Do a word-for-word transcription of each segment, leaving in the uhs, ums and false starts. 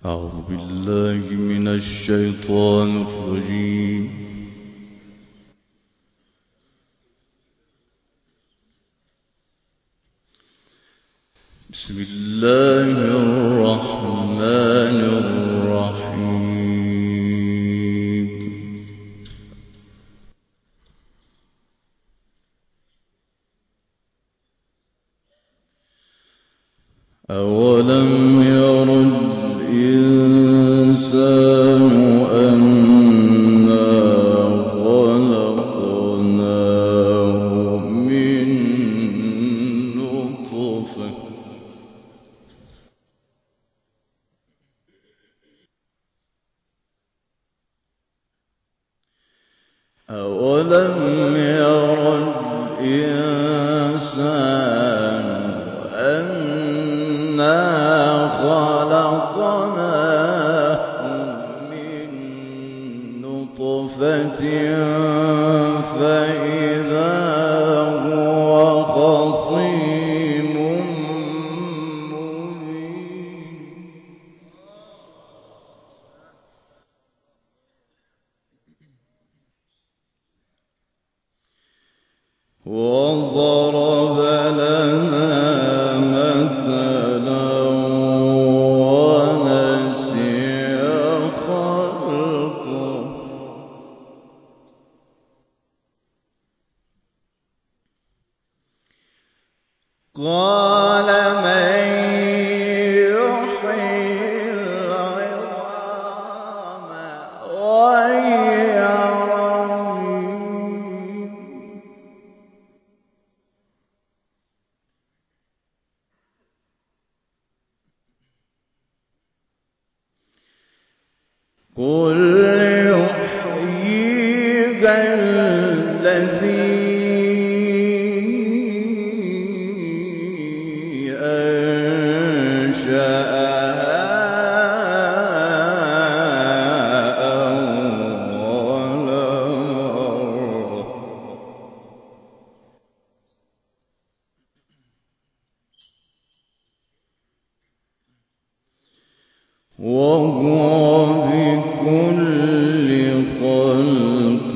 أعوذ بالله من الشيطان الرجيم. بسم الله الرحمن الرحيم. أولم ير الإنسان أنا خلقناه من نطفة أولم ير الإنسان أنا خلقناه من نطفة فإذا هو خصيم مبين. وضرب لنا مثلا ونسي خلقه قال من يحيي العظام وهي رميم قل يحييها الذي أنشأها أول مرة وهو بكل خلق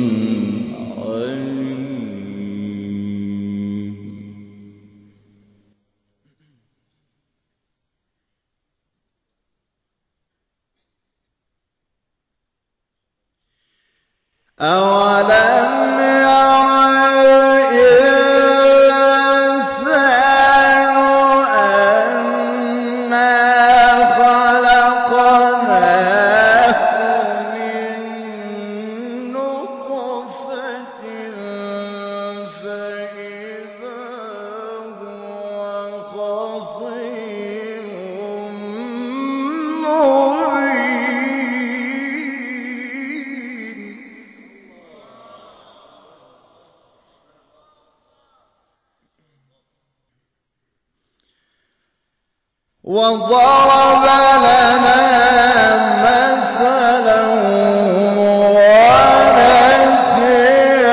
عليم. أولم ير الإنسان أنا خلقناه من نطفة فإذا هو خصيم مبين. وضرب لنا مثلا ونسي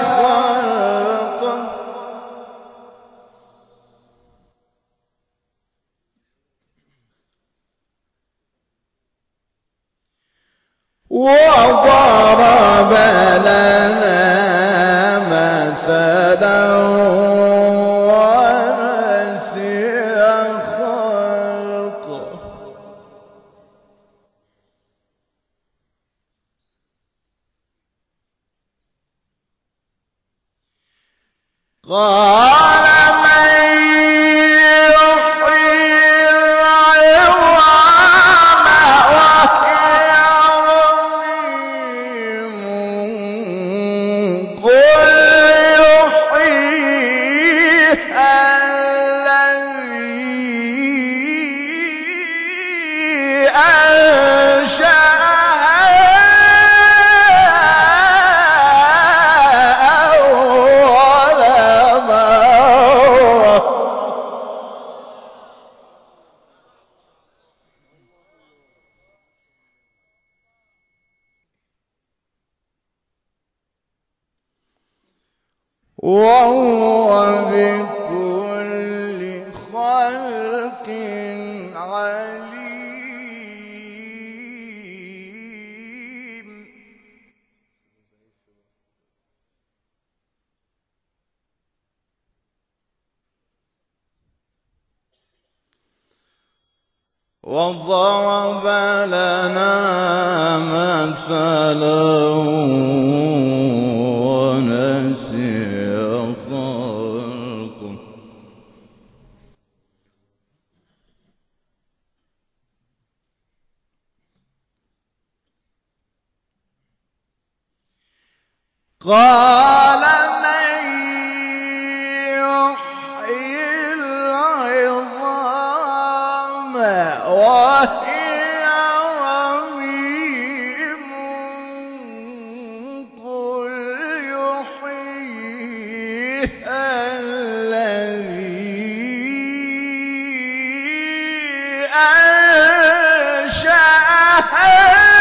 خلقه وضرب لنا مثلا ونسي خلقه قال من يحيي العظام وهي رميم قل يحييها الذي أنشأها أول مرة وهو بكل خلق عليم. وضرب لنا مثلا ونسي خلقه. قال من يحيي العظام وهي رميم قل يحييها الذي أنشأها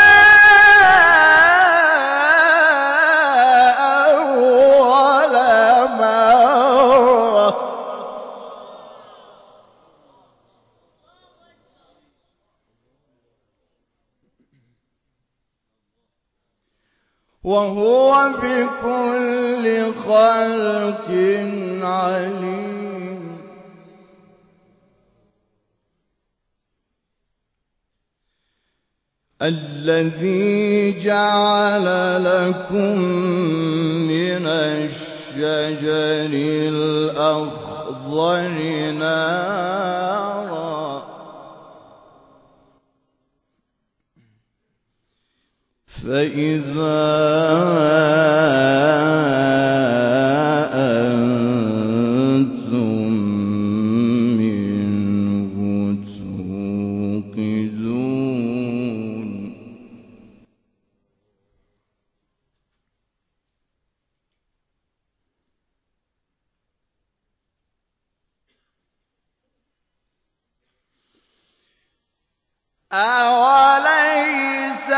أول مرة وهو بكل خلق عليم. الذي جعل لكم من الشجر الأخضر نارا فإذا أنتم منه توقدون. أوليس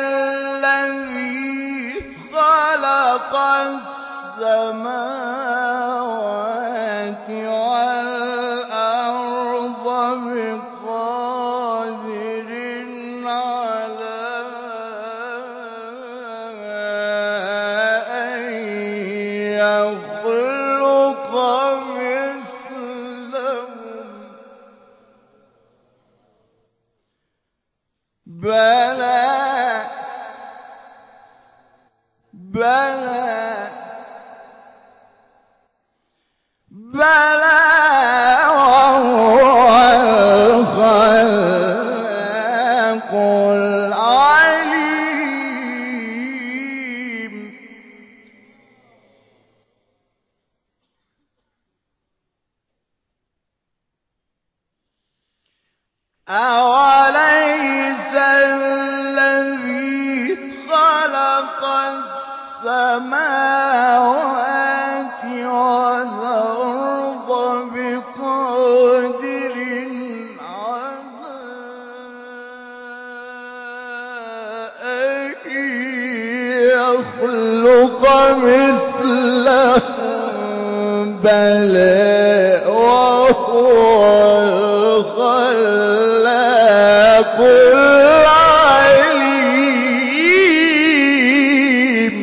الذي خلق السماوات والأرض بقادر على أن يخلق مثلهم بلى بلى بلى وهو الخلاق العليم. أوليس الذي خلق السماوات والأرض بقادر على أن يخلق مثلهم بلى وهو الخلاق العليم.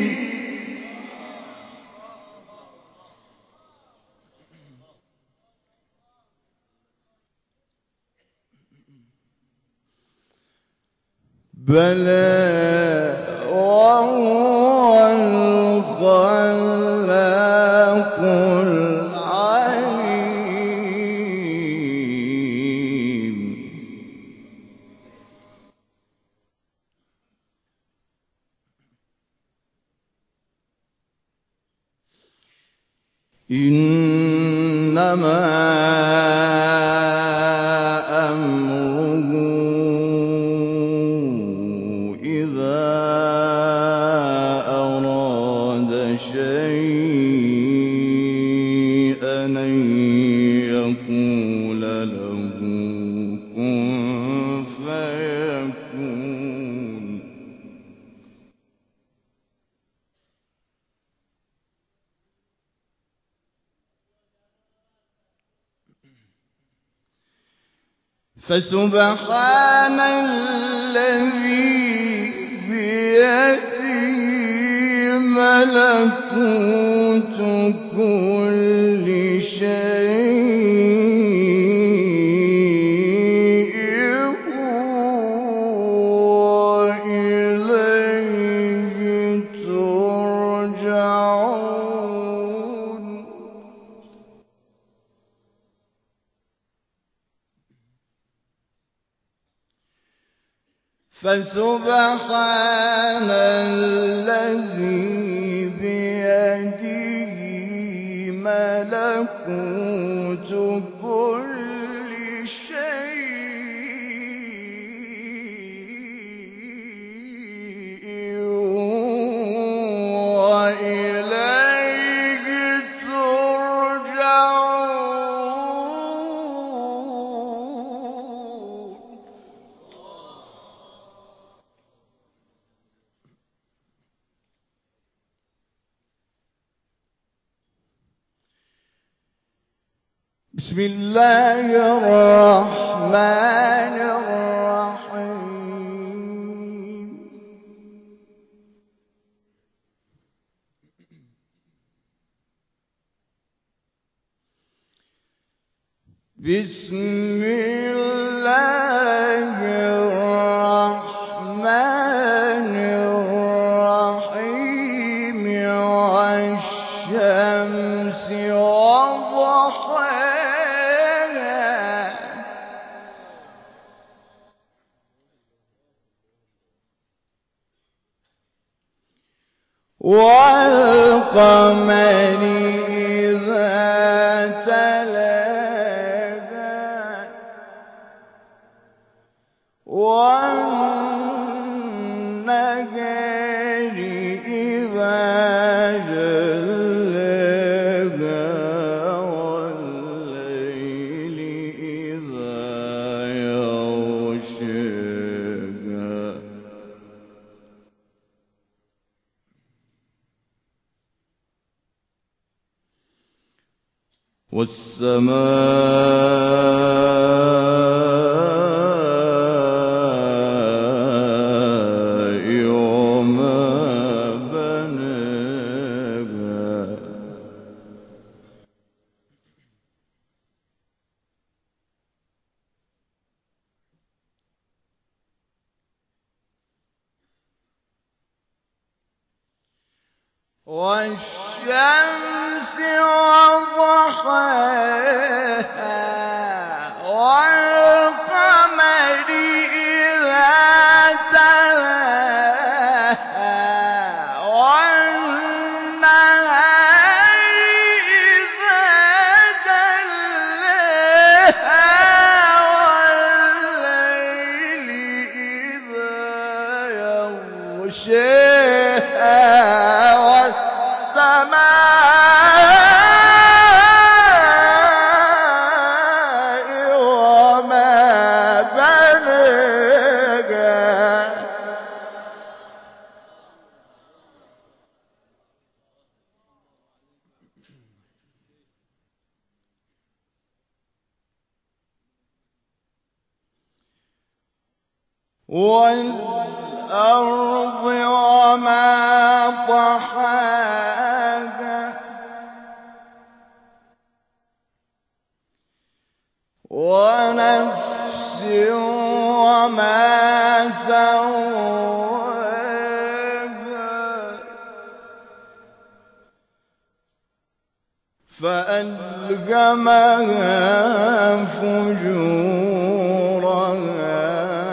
بلى وهو الخلاق العليم. إنما أمره إذا أراد شيئا أن يقول له كن فيكون. فسبحان الذي بيده ملكوت كل شيء فسبحان الذي بيده ملكوت كل شيء وإليه ترجعون. بسم الله الرحمن الرحيم. بسم الله الرحمن الرحيم. والشمس وضحاها والقمر إذا تلاها والنهار إذا جلاها والليل إذا يغشاها والسماء وما بناها والشمس وضحاها والقمر إذا تلاها والنهار إذا جلاها والليل إذا يغشاها والسماء وما بناها والأرض وما طحاها ونفس وما سواها فألهمها فجورها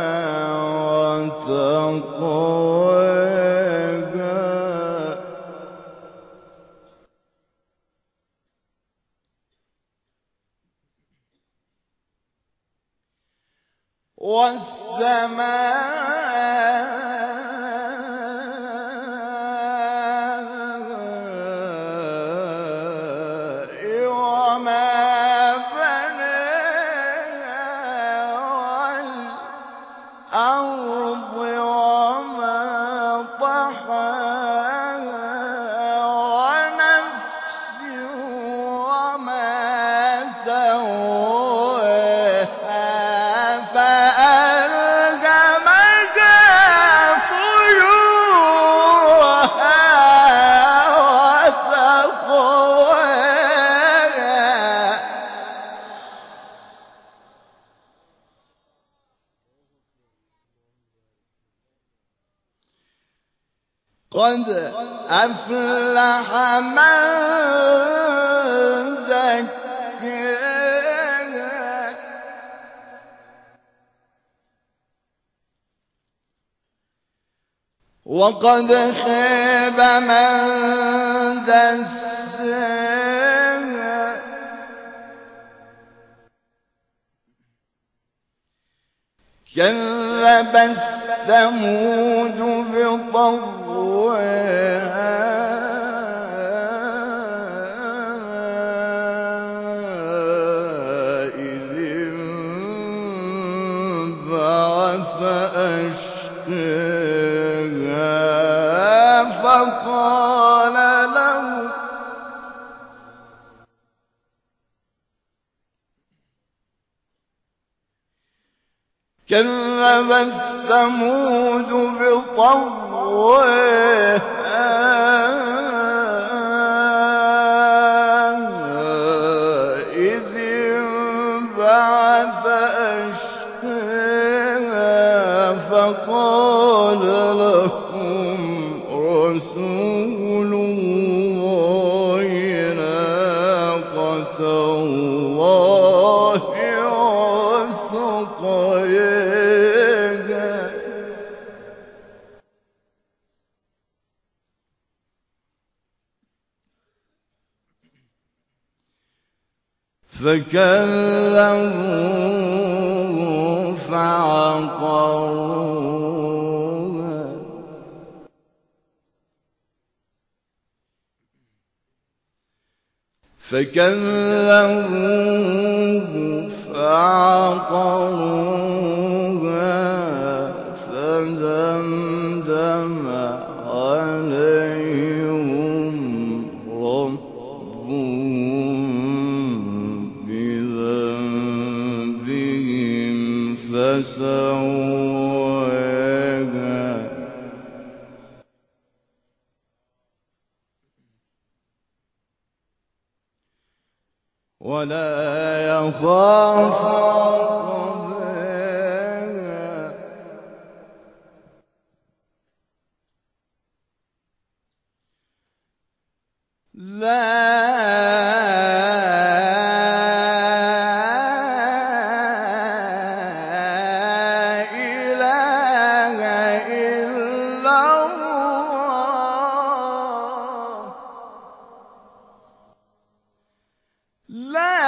وتقواها والسماء وما بناها والأرض وما طحاها ونفس وما سواها فألهمها فجورها وتقواها قد أفلح من زكاها وقد خاب من دساها كذبت ثمود بطغواها إذ انبعث أشقاها فقال له كذبت ثمود بطغواها إذ انبعث أشقاها فقال لهم رسول الله ناقة الله وسقياها فكذبوه فعقروها فكذبوه فعقروها فدمدم عليهم ربهم بذنبهم فسواها ولا يخاف عقباها لا إله إلا الله لا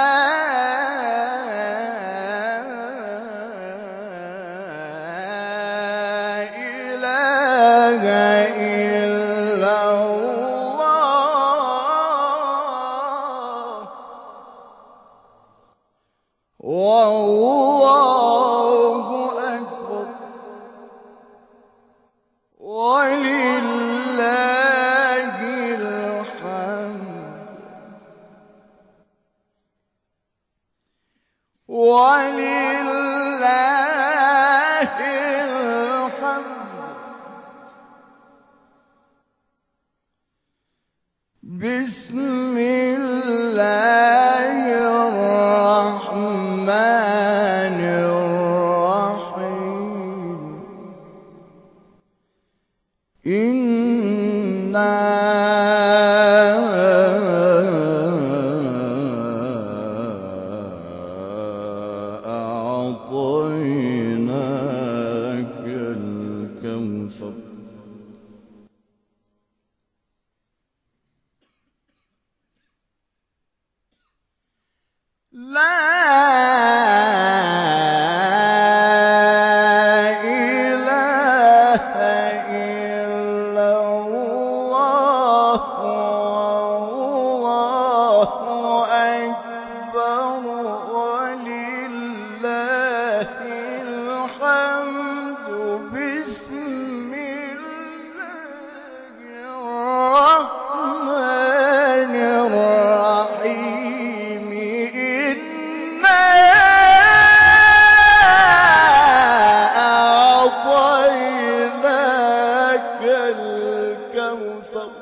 إله إلا الله والله أكبر ولله الحمد ولله الحمد بسم الله الرحمن الرحيم إنا أعطيناك الكوثر لا إله إلا الله والله أكبر ولله الحمد بسم الله الرحمن الرحيم إنا أعطيناك الكوثر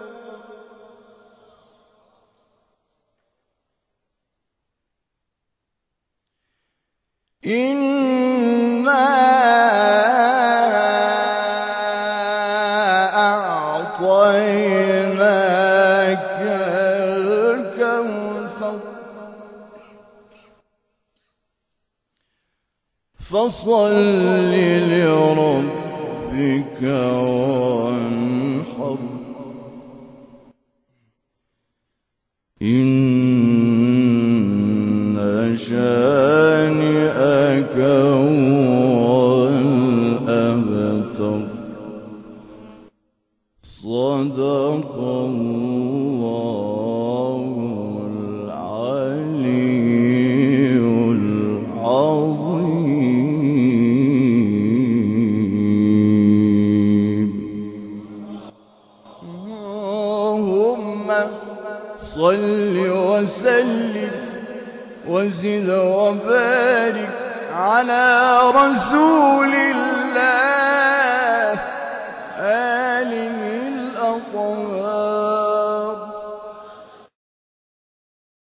إنا أعطيناك الكوثر فصل لربك وانحر هانئك والأبتر. صدق الله العلي العظيم. اللهم صل وسلم وزد وبارك على رسول الله آله الأطهار